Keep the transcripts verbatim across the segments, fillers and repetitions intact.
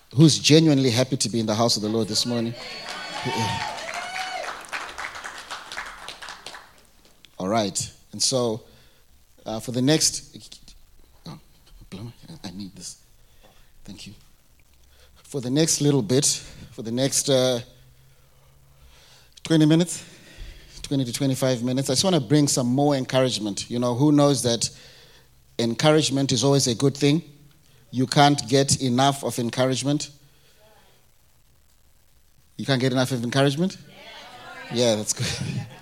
Who's genuinely happy to be in the house of the Lord this morning? All right. And so, uh, for the next... Oh, I need this. Thank you. For the next little bit, for the next uh, twenty minutes, twenty to twenty-five minutes, I just want to bring some more encouragement. You know, who knows that encouragement is always a good thing? You can't get enough of encouragement. You can't get enough of encouragement? Yeah, that's good.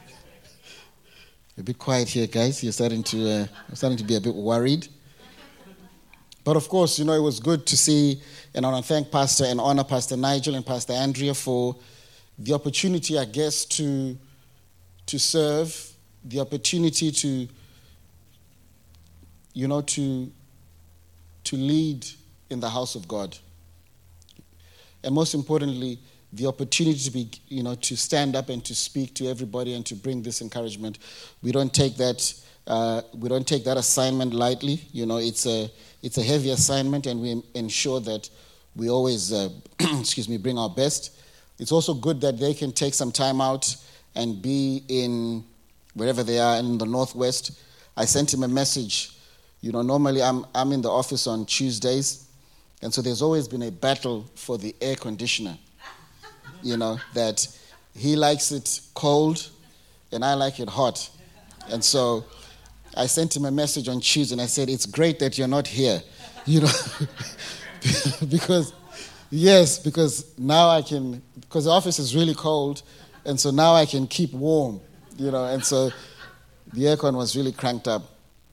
A bit quiet here, guys. You're starting to, uh, you're starting to be a bit worried. But of course, you know, it was good to see, and I want to thank Pastor and honor Pastor Nigel and Pastor Andrea for the opportunity, I guess, to to serve, the opportunity to, you know, to to lead in the house of God. And most importantly, the opportunity to be, you know, to stand up and to speak to everybody and to bring this encouragement. We don't take that, uh, we don't take that assignment lightly. You know, it's a it's a heavy assignment, and we ensure that we always, uh, excuse me, bring our best. It's also good that they can take some time out and be in wherever they are in the Northwest. I sent him a message. You know, normally I'm I'm in the office on Tuesdays, and so there's always been a battle for the air conditioner. You know, that he likes it cold and I like it hot. And so I sent him a message on Tuesday and I said, it's great that you're not here. You know, because, yes, because now I can, because the office is really cold, and so now I can keep warm, you know, and so the aircon was really cranked up.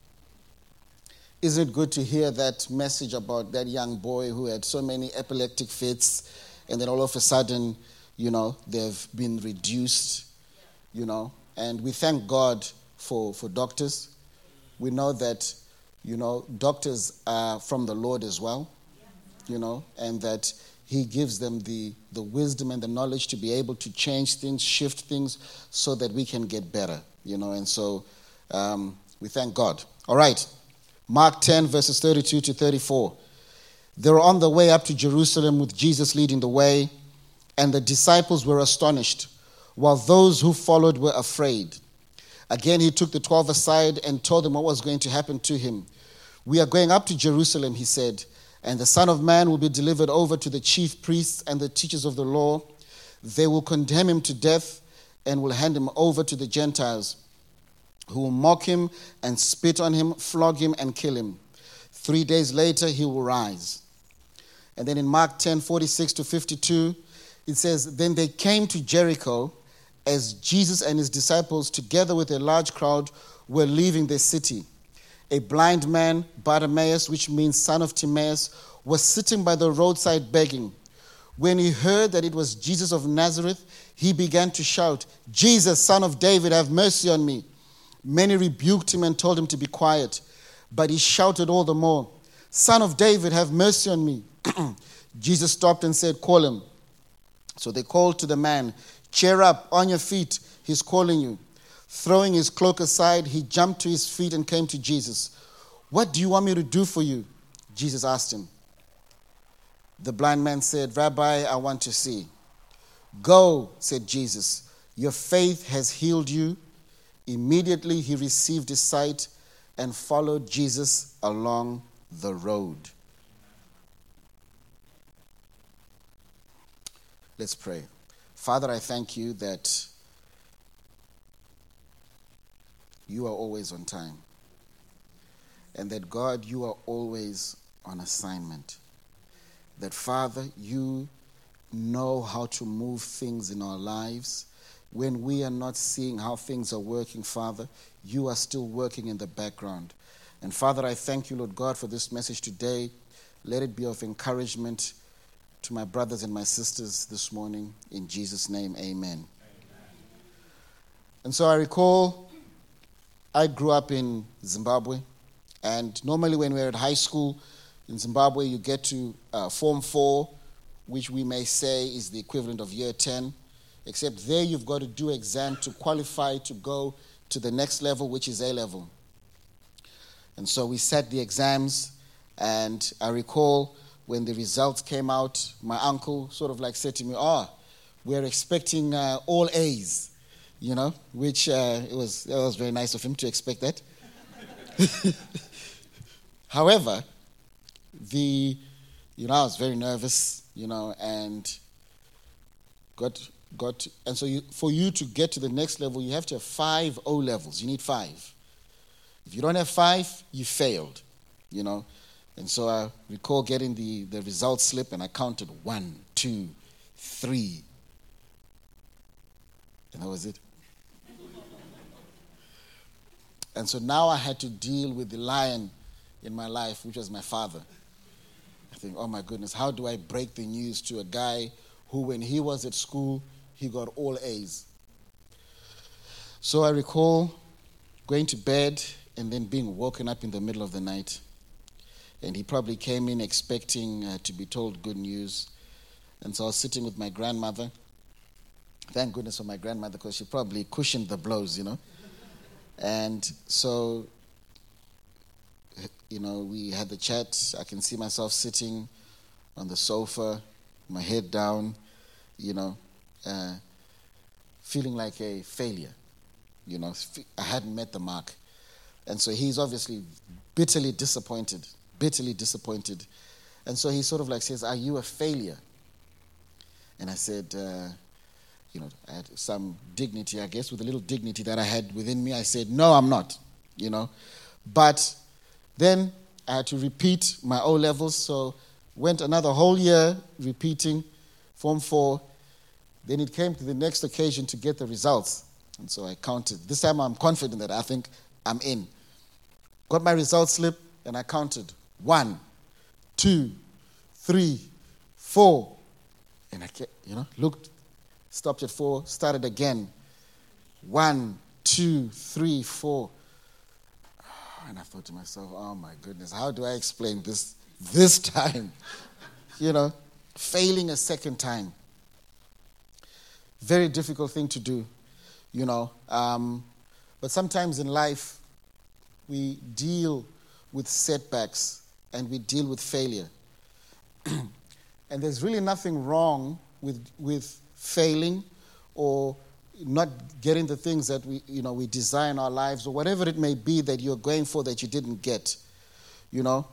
Isn't it good to hear that message about that young boy who had so many epileptic fits, and then all of a sudden, you know, they've been reduced, you know, and we thank God for, for doctors. We know that, you know, doctors are from the Lord as well, you know, and that he gives them the, the wisdom and the knowledge to be able to change things, shift things so that we can get better, you know, and so um, we thank God. All right, Mark ten, verses thirty-two to thirty-four. They were on the way up to Jerusalem with Jesus leading the way, and the disciples were astonished, while those who followed were afraid. Again, he took the twelve aside and told them what was going to happen to him. We are going up to Jerusalem, he said, and the Son of Man will be delivered over to the chief priests and the teachers of the law. They will condemn him to death and will hand him over to the Gentiles, who will mock him and spit on him, flog him and kill him. Three days later, he will rise. And then in Mark ten, forty-six to fifty-two, it says, then they came to Jericho as Jesus and his disciples, together with a large crowd, were leaving the city. A blind man, Bartimaeus, which means son of Timaeus, was sitting by the roadside begging. When he heard that it was Jesus of Nazareth, he began to shout, Jesus, son of David, have mercy on me. Many rebuked him and told him to be quiet, but he shouted all the more, Son of David, have mercy on me. Jesus stopped and said, call him. So they called to the man, cheer up, on your feet, he's calling you. Throwing his cloak aside, he jumped to his feet and came to Jesus. What do you want me to do for you? Jesus asked him. The blind man said, Rabbi, I want to see. Go, said Jesus. Your faith has healed you. Immediately he received his sight and followed Jesus along the road. Let's pray. Father, I thank you that you are always on time. And that, God, you are always on assignment. That, Father, you know how to move things in our lives. When we are not seeing how things are working, Father, you are still working in the background. And, Father, I thank you, Lord God, for this message today. Let it be of encouragement to my brothers and my sisters this morning. In Jesus' name, amen. Amen. And so I recall I grew up in Zimbabwe, and normally when we're at high school in Zimbabwe, you get to uh, Form four, which we may say is the equivalent of Year ten, except there you've got to do exam to qualify to go to the next level, which is A-level. And so we sat the exams, and I recall when the results came out, my uncle sort of like said to me, oh, we're expecting uh, all A's, you know, which uh, it was, it was very nice of him to expect that. However, the, you know, I was very nervous, you know, and got, got, and so you, for you to get to the next level, you have to have five O levels. You need five. If you don't have five, you failed, you know. And so I recall getting the, the result slip, and I counted one, two, three. And that was it. And so now I had to deal with the lion in my life, which was my father. I think, oh my goodness, how do I break the news to a guy who, when he was at school, he got all A's? So I recall going to bed and then being woken up in the middle of the night. And he probably came in expecting uh, to be told good news. And so I was sitting with my grandmother. Thank goodness for my grandmother, because she probably cushioned the blows, you know. And so, you know, we had the chat. I can see myself sitting on the sofa, my head down, you know, uh, feeling like a failure. You know, I hadn't met the mark. And so he's obviously bitterly disappointed, bitterly disappointed. And so he sort of like says, are you a failure? And I said, uh, you know, I had some dignity, I guess, with a little dignity that I had within me. I said, no, I'm not, you know. But then I had to repeat my O levels, so went another whole year repeating Form four. Then it came to the next occasion to get the results. And so I counted. This time I'm confident that I think I'm in. Got my results slip, and I counted. One, two, three, four. And I kept, you know, looked, stopped at four, started again. One, two, three, four. And I thought to myself, oh my goodness, how do I explain this this time? You know, failing a second time. Very difficult thing to do, you know. Um, but sometimes in life, we deal with setbacks and we deal with failure. And there's really nothing wrong with with failing or not getting the things that we, you know, we desire in our lives, or whatever it may be that you're going for that you didn't get, you know.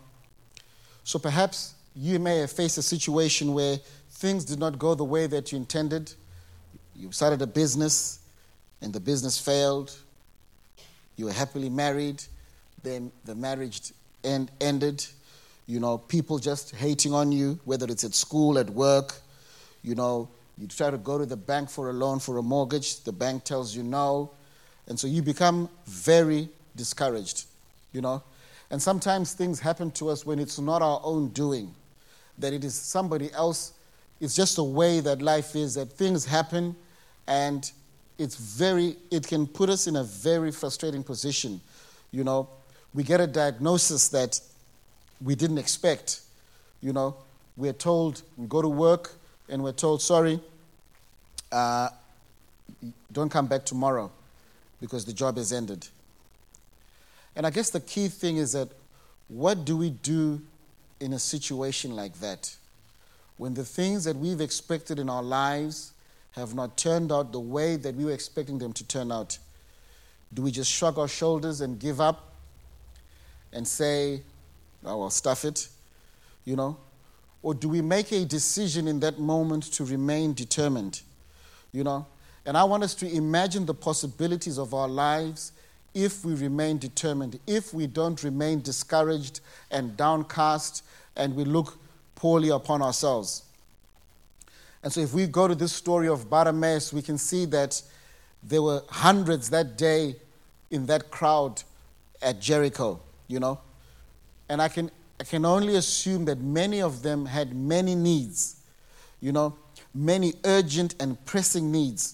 So perhaps you may have faced a situation where things did not go the way that you intended. You started a business and the business failed. You were happily married, then the marriage end, ended. You know, people just hating on you, whether it's at school, at work. You know, you try to go to the bank for a loan, for a mortgage. The bank tells you no. And so you become very discouraged, you know. And sometimes things happen to us when it's not our own doing, that it is somebody else. It's just the way that life is, that things happen, and it's very, it can put us in a very frustrating position. You know, we get a diagnosis that we didn't expect. You know, we're told, we go to work, and we're told, sorry, uh, don't come back tomorrow because the job has ended. And I guess the key thing is that what do we do in a situation like that? When the things that we've expected in our lives have not turned out the way that we were expecting them to turn out. Do we just shrug our shoulders and give up and say, oh, well, stuff it, you know? Or do we make a decision in that moment to remain determined, you know? And I want us to imagine the possibilities of our lives if we remain determined, if we don't remain discouraged and downcast and we look poorly upon ourselves. And so if we go to this story of Bartimaeus, we can see that there were hundreds that day in that crowd at Jericho, you know? And I can I can only assume that many of them had many needs, you know, many urgent and pressing needs.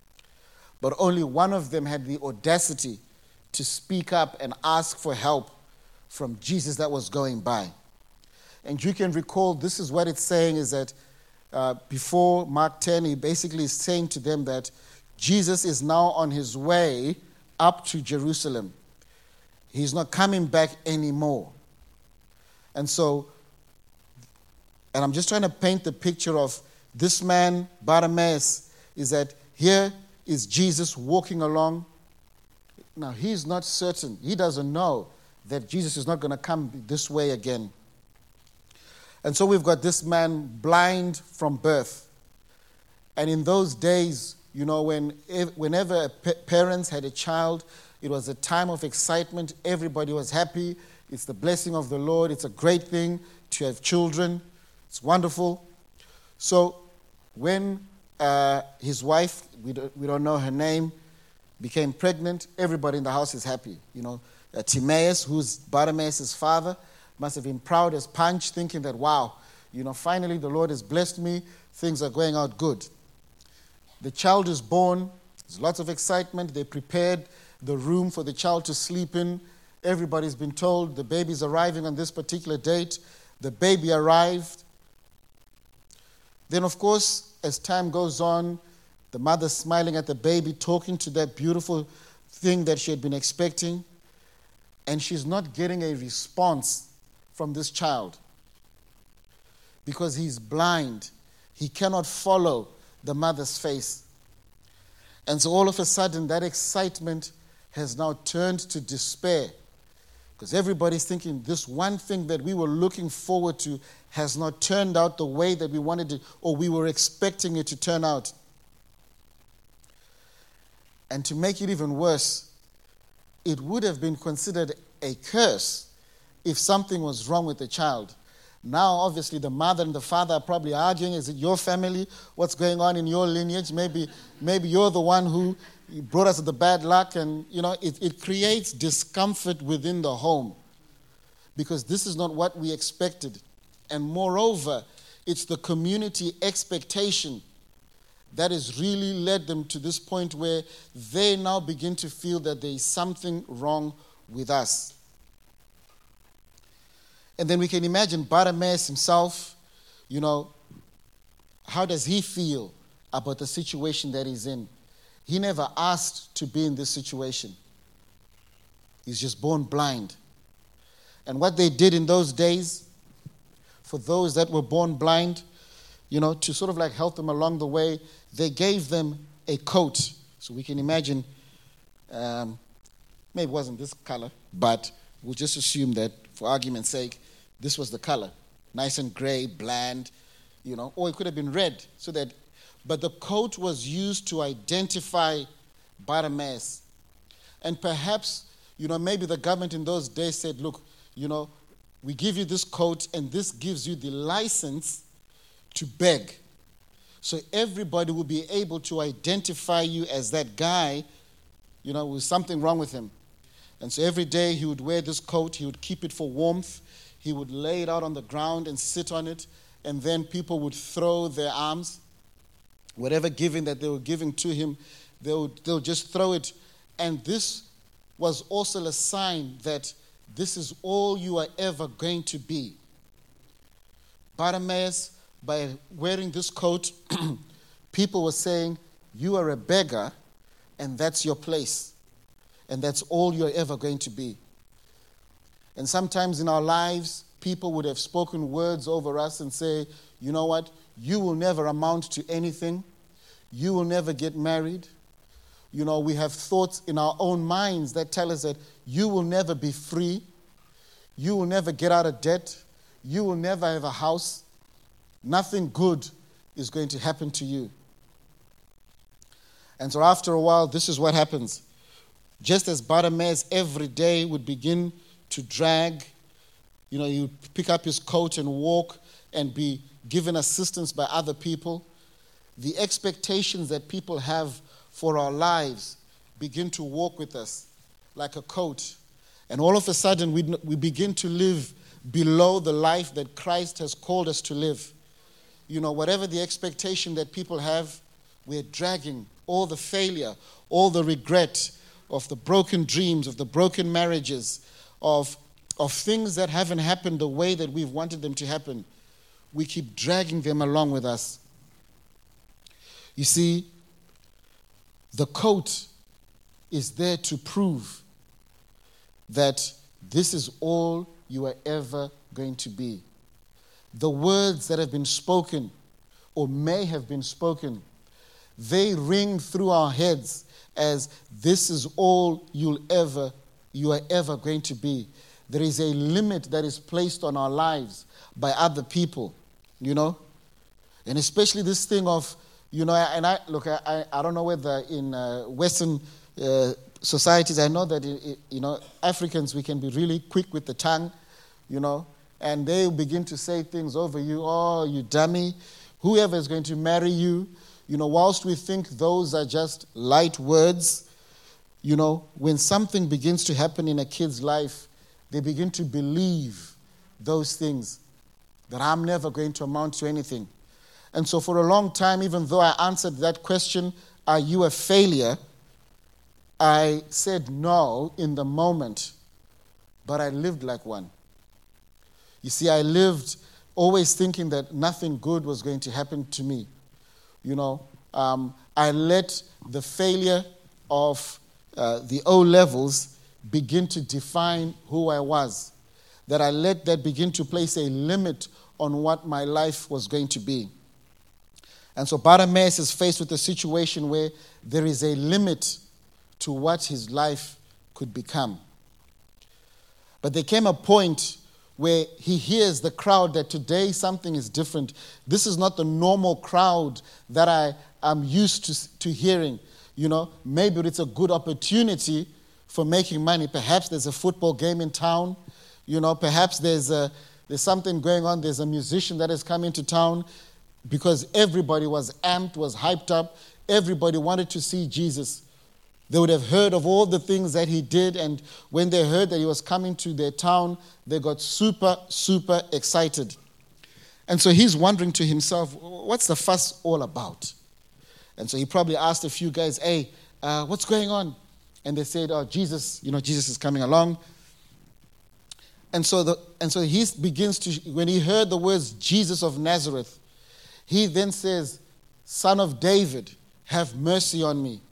But only one of them had the audacity to speak up and ask for help from Jesus that was going by. And you can recall, this is what it's saying, is that uh, before Mark ten, he basically is saying to them that Jesus is now on his way up to Jerusalem. He's not coming back anymore. And so And I'm just trying to paint the picture of this man, Bartimaeus, is that here is Jesus walking along. Now, he's not certain. He doesn't know that Jesus is not going to come this way again. And so we've got this man blind from birth. And in those days, you know, when whenever parents had a child, it was a time of excitement. Everybody was happy. It's the blessing of the Lord. It's a great thing to have children. It's wonderful. So when uh, his wife, we don't, we don't know her name, became pregnant, everybody in the house is happy. You know, uh, Timaeus, who's Bartimaeus' father, must have been proud as punch, thinking that, wow, you know, finally the Lord has blessed me. Things are going out good. The child is born. There's lots of excitement. They prepared the room for the child to sleep in. Everybody's been told the baby's arriving on this particular date. The baby arrived. Then, of course, as time goes on, the mother's smiling at the baby, talking to that beautiful thing that she had been expecting, and she's not getting a response from this child because he's blind. He cannot follow the mother's face. And so all of a sudden, that excitement has now turned to despair because everybody's thinking this one thing that we were looking forward to has not turned out the way that we wanted it or we were expecting it to turn out. And to make it even worse, it would have been considered a curse if something was wrong with the child. Now, obviously, the mother and the father are probably arguing, is it your family? What's going on in your lineage? Maybe maybe you're the one who brought us the bad luck. And, you know, it, it creates discomfort within the home because this is not what we expected. And moreover, it's the community expectation that has really led them to this point where they now begin to feel that there is something wrong with us. And then we can imagine Bartimaeus himself, you know, how does he feel about the situation that he's in? He never asked to be in this situation. He's just born blind. And what they did in those days, for those that were born blind, you know, to sort of like help them along the way, they gave them a coat. So we can imagine, um, maybe it wasn't this color, but we'll just assume that for argument's sake, this was the color. Nice and gray, bland, you know, or it could have been red. So that, but the coat was used to identify Bartimaeus. And perhaps, you know, maybe the government in those days said, look, you know, we give you this coat and this gives you the license to beg. So everybody will be able to identify you as that guy, you know, with something wrong with him. And so every day he would wear this coat, he would keep it for warmth, he would lay it out on the ground and sit on it, and then people would throw their arms, whatever giving that they were giving to him, they would, they would just throw it. And this was also a sign that this is all you are ever going to be. Bartimaeus, by wearing this coat, people were saying, you are a beggar, and that's your place. And that's all you're ever going to be. And sometimes in our lives, people would have spoken words over us and say, you know what, you will never amount to anything. You will never get married. You know, we have thoughts in our own minds that tell us that you will never be free. You will never get out of debt. You will never have a house. Nothing good is going to happen to you. And so after a while, this is what happens. Just as Bartimaeus every day would begin to drag, you know, he would pick up his coat and walk and be given assistance by other people, the expectations that people have for our lives begin to walk with us like a coat. And all of a sudden, we, we begin to live below the life that Christ has called us to live. You know, whatever the expectation that people have, we're dragging all the failure, all the regret of the broken dreams, of the broken marriages, of, of things that haven't happened the way that we've wanted them to happen. We keep dragging them along with us. You see, the coat is there to prove that this is all you are ever going to be. the words that have been spoken or may have been spoken, they ring through our heads as this is all you'll ever, you are ever going to be. There is a limit that is placed on our lives by other people, you know. And especially this thing of, you know, and I, look, I, I don't know whether in uh, Western uh, societies, I know that, it, it, you know, Africans, we can be really quick with the tongue, you know, and they begin to say things over you, oh, you dummy, whoever is going to marry you, you know, whilst we think those are just light words, you know, when something begins to happen in a kid's life, they begin to believe those things, that I'm never going to amount to anything. And so for a long time, even though I answered that question, are you a failure? I said no in the moment, but I lived like one. You see, I lived always thinking that nothing good was going to happen to me. You know, um, I let the failure of uh, the O levels begin to define who I was. That I let that begin to place a limit on what my life was going to be. And so Bartimaeus is faced with a situation where there is a limit to what his life could become. But there came a point where he hears the crowd that today something is different. This is not the normal crowd that I am used to, to hearing. You know, maybe it's a good opportunity for making money. Perhaps there's a football game in town. You know, perhaps there's a, there's something going on. There's a musician that has come into town, because everybody was amped, was hyped up. Everybody wanted to see Jesus. They would have heard of all the things that he did, and when they heard that he was coming to their town, they got super, super excited. And so he's wondering to himself, what's the fuss all about? And so he probably asked a few guys, hey, uh, what's going on? And they said, oh, Jesus, you know, Jesus is coming along. And so the and so he begins to, when he heard the words Jesus of Nazareth, he then says, Son of David, have mercy on me.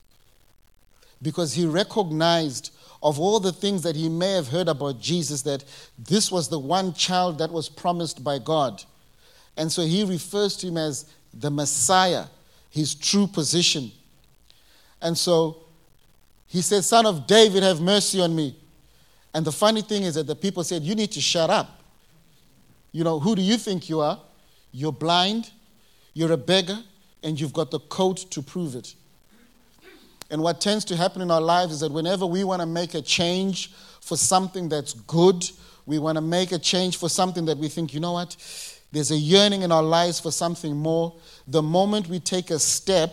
Because he recognized of all the things that he may have heard about Jesus, that this was the one child that was promised by God. And so he refers to him as the Messiah, his true position. And so he said, Son of David, have mercy on me. And the funny thing is that the people said, you need to shut up. You know, who do you think you are? You're blind, you're a beggar, and you've got the coat to prove it. And what tends to happen in our lives is that whenever we want to make a change for something that's good, we want to make a change for something that we think, you know what, there's a yearning in our lives for something more. The moment we take a step,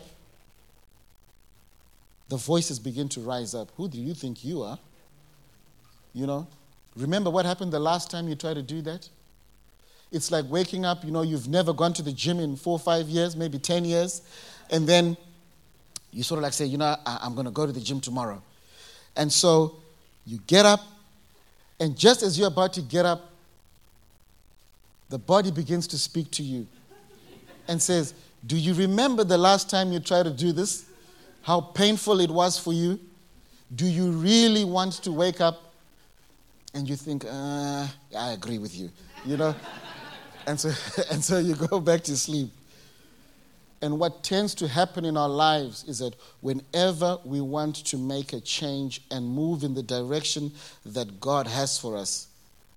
the voices begin to rise up. Who do you think you are? You know, remember what happened the last time you tried to do that? It's like waking up, you know, you've never gone to the gym in four or five years, maybe ten years, and then you sort of like say, you know, I, I'm going to go to the gym tomorrow. And so you get up, and just as you're about to get up, the body begins to speak to you and says, do you remember the last time you tried to do this? How painful it was for you? Do you really want to wake up? And you think, uh, I agree with you, you know? and so and so you go back to sleep. And what tends to happen in our lives is that whenever we want to make a change and move in the direction that God has for us,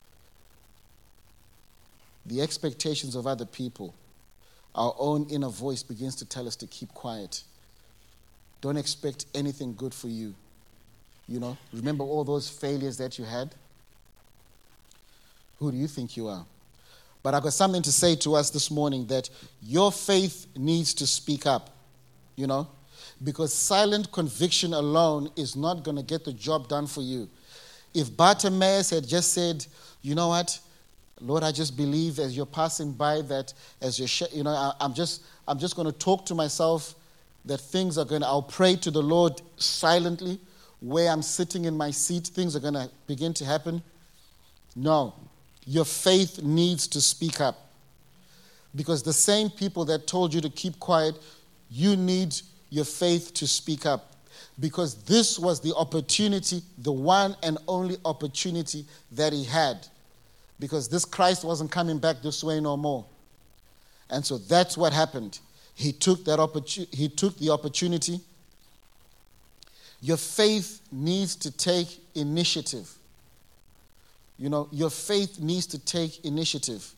the expectations of other people, our own inner voice begins to tell us to keep quiet. Don't expect anything good for you. You know, remember all those failures that you had? Who do you think you are? But I've got something to say to us this morning, that your faith needs to speak up, you know, because silent conviction alone is not going to get the job done for you. If Bartimaeus had just said, you know what, Lord, I just believe as you're passing by that, as you're, sh- you know, I, I'm just, I'm just going to talk to myself that things are going to, I'll pray to the Lord silently, where I'm sitting in my seat, things are going to begin to happen. No. Your faith needs to speak up. Because the same people that told you to keep quiet, you need your faith to speak up. Because this was the opportunity, the one and only opportunity that he had. because this Christ wasn't coming back this way no more. And so that's what happened. He took that opportu- he took the opportunity. Your faith needs to take initiative. You know, your faith needs to take initiative.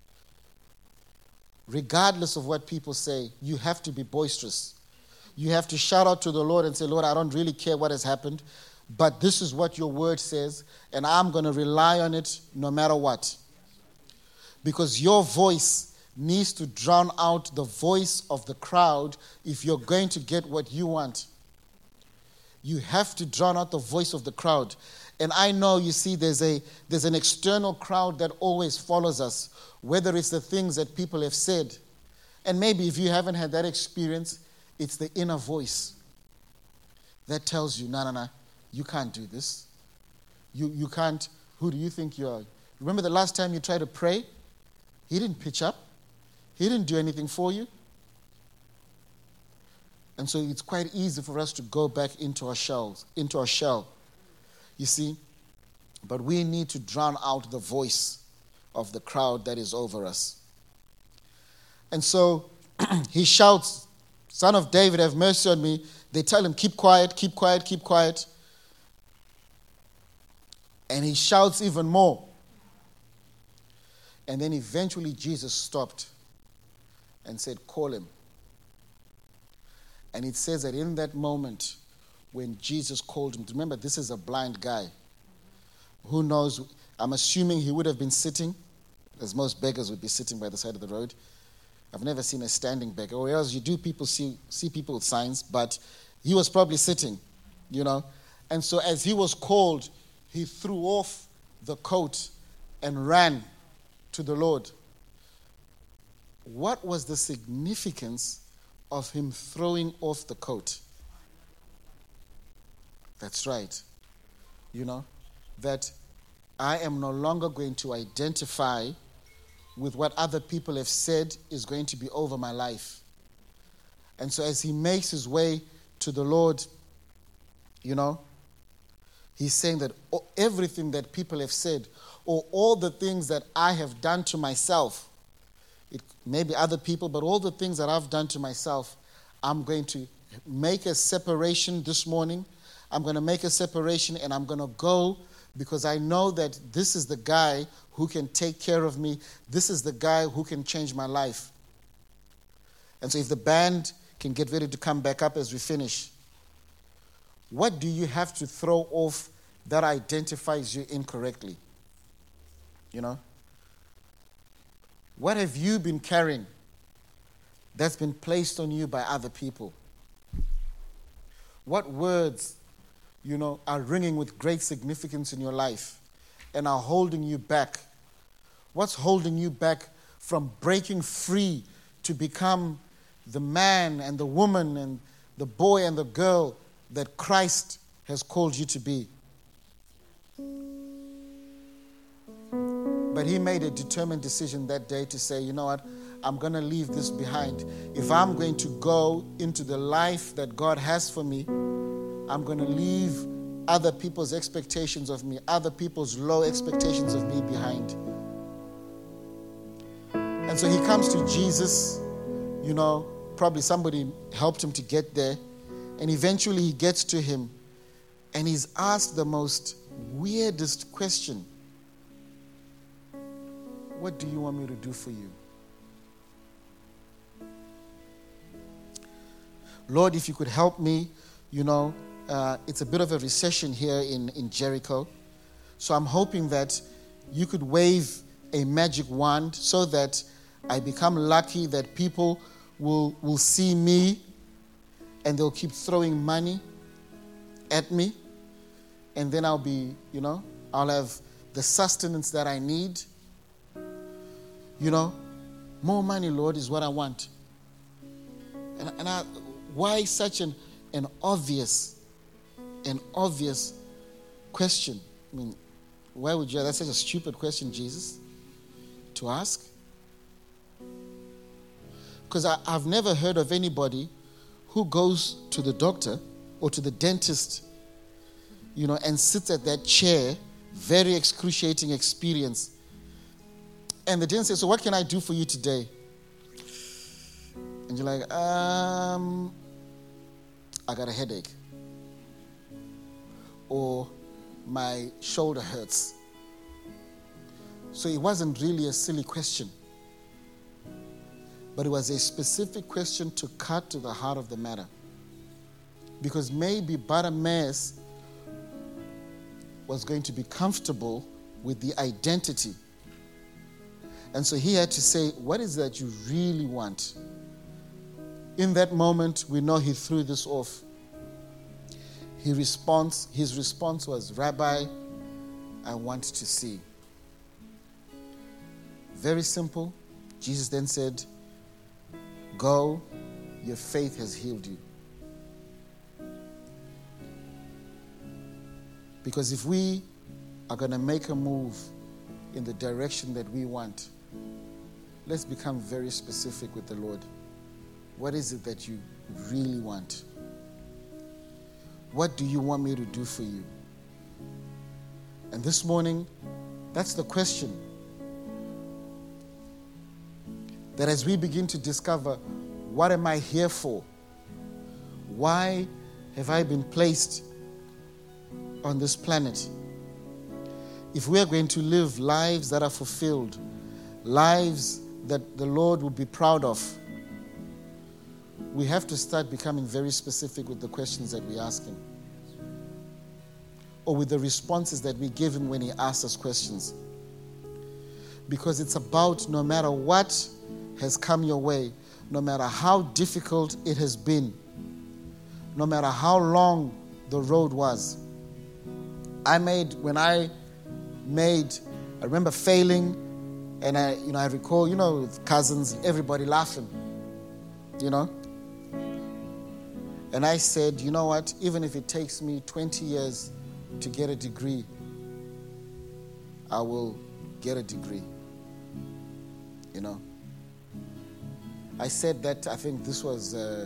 Regardless of what people say, you have to be boisterous. You have to shout out to the Lord and say, Lord, I don't really care what has happened, but this is what your word says, and I'm going to rely on it no matter what. Because your voice needs to drown out the voice of the crowd if you're going to get what you want. You have to drown out the voice of the crowd. And I know, you see, there's a there's an external crowd that always follows us, whether it's the things that people have said. And maybe if you haven't had that experience, it's the inner voice that tells you, no, no, no, you can't do this. You, you can't, who do you think you are? Remember the last time you tried to pray? He didn't pitch up. He didn't do anything for you. And so it's quite easy for us to go back into our shells, into our shell. You see? But we need to drown out the voice of the crowd that is over us. And so he shouts, Son of David, have mercy on me. They tell him, keep quiet, keep quiet, keep quiet. And he shouts even more. And then eventually Jesus stopped and said, call him. And it says that in that moment, when Jesus called him, remember, this is a blind guy. Who knows? I'm assuming he would have been sitting, as most beggars would be sitting by the side of the road. I've never seen a standing beggar. Or else you do people see, see people with signs, but he was probably sitting, you know. And so as he was called, he threw off the coat and ran to the Lord. What was the significance of him throwing off the coat? That's right. You know, that I am no longer going to identify with what other people have said is going to be over my life. And so as he makes his way to the Lord, you know, he's saying that everything that people have said, or all the things that I have done to myself, it may be other people, but all the things that I've done to myself, I'm going to make a separation this morning. I'm going to make a separation and I'm going to go because I know that this is the guy who can take care of me. This is the guy who can change my life. And so if the band can get ready to come back up as we finish, what do you have to throw off that identifies you incorrectly? You know? What have you been carrying that's been placed on you by other people? What words, you know, are ringing with great significance in your life and are holding you back? What's holding you back from breaking free to become the man and the woman and the boy and the girl that Christ has called you to be? But he made a determined decision that day to say, you know what, I'm going to leave this behind. If I'm going to go into the life that God has for me, I'm going to leave other people's expectations of me, other people's low expectations of me behind. And so he comes to Jesus, you know, probably somebody helped him to get there. And eventually he gets to him and he's asked the most weirdest question. What do you want me to do for you? Lord, if you could help me, you know, uh, it's a bit of a recession here in, in Jericho. So I'm hoping that you could wave a magic wand so that I become lucky that people will, will see me and they'll keep throwing money at me. And then I'll be, you know, I'll have the sustenance that I need. You know, more money, Lord, is what I want. And, and I, why such an, an obvious, an obvious question? I mean, why would you? That's such a stupid question, Jesus, to ask. Because I've never heard of anybody who goes to the doctor or to the dentist, you know, and sits at that chair, very excruciating experience, And the gentleman says, so what can I do for you today? And you're like, um, I got a headache. Or my shoulder hurts. So it wasn't really a silly question. But it was a specific question to cut to the heart of the matter. Because maybe Bartimaeus was going to be comfortable with the identity. And so he had to say, what is that you really want? In that moment, we know he threw this off. He responds, his response was, Rabbi, I want to see. Very simple. Jesus then said, go, your faith has healed you. Because if we are going to make a move in the direction that we want, let's become very specific with the Lord. What is it that you really want? What do you want me to do for you? And this morning, that's the question. That as we begin to discover, what am I here for? Why have I been placed on this planet? If we are going to live lives that are fulfilled, lives that the Lord will be proud of, we have to start becoming very specific with the questions that we ask Him, or with the responses that we give Him when He asks us questions. Because it's about, no matter what has come your way, no matter how difficult it has been, no matter how long the road was. I made, when I made, I remember failing, and I, you know, I recall, you know, with cousins, everybody laughing, you know. And I said, you know what, even if it takes me twenty years to get a degree, I will get a degree, you know. I said that, I think this was uh,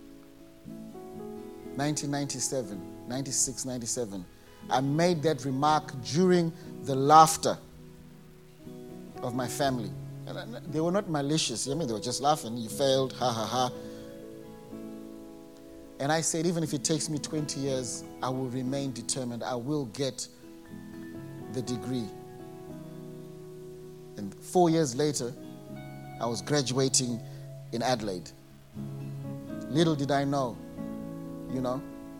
nineteen ninety-seven, ninety-six, ninety-seven. I made that remark during the laughter of my family. And I, they were not malicious. I mean, they were just laughing. You failed, ha, ha, ha. And I said, even if it takes me twenty years, I will remain determined. I will get the degree. And four years later, I was graduating in Adelaide. Little did I know, you know.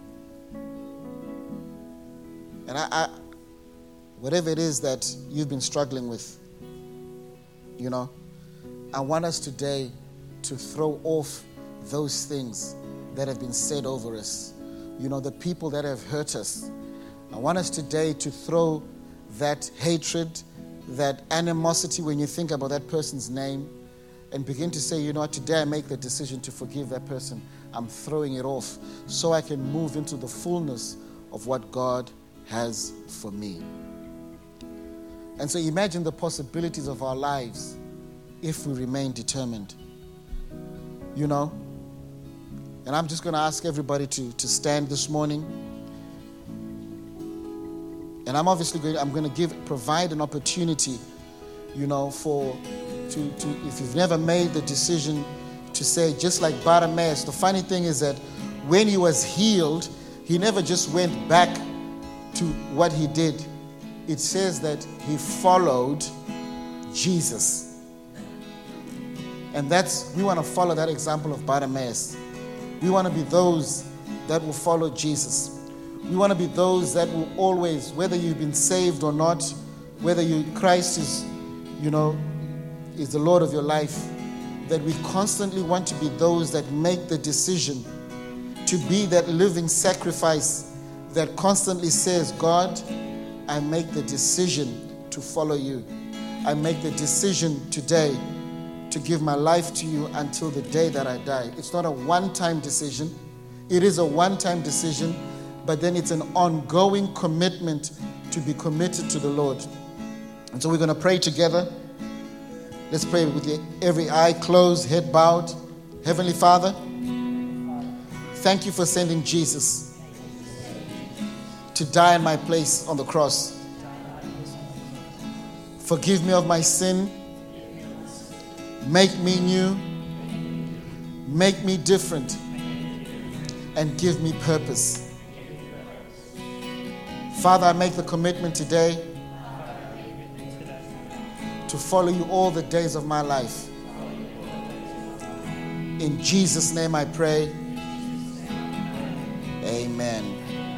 And I, I, whatever it is that you've been struggling with, you know, I want us today to throw off those things that have been said over us. You know, the people that have hurt us. I want us today to throw that hatred, that animosity when you think about that person's name, and begin to say, you know what, today I make the decision to forgive that person. I'm throwing it off so I can move into the fullness of what God has for me. And so imagine the possibilities of our lives if we remain determined. You know? And I'm just going to ask everybody to, to stand this morning. And I'm obviously going, I'm going to give, provide an opportunity, you know, for, to, to, if you've never made the decision to say, just like Bartimaeus, the funny thing is that when he was healed, he never just went back to what he did. It says that he followed Jesus. And that's, we want to follow that example of Bartimaeus. We want to be those that will follow Jesus. We want to be those that will always, whether you've been saved or not, whether you Christ is, you know, is the Lord of your life, that we constantly want to be those that make the decision to be that living sacrifice that constantly says, God, I make the decision to follow you. I make the decision today to give my life to you until the day that I die. It's not a one-time decision. It is a one-time decision, but then it's an ongoing commitment to be committed to the Lord. And so we're going to pray together. Let's pray with every eye closed, head bowed. Heavenly Father, thank you for sending Jesus to die in my place on the cross. Forgive me of my sin. Make me new. Make me different. And give me purpose. Father, I make the commitment today to follow you all the days of my life. In Jesus' name I pray.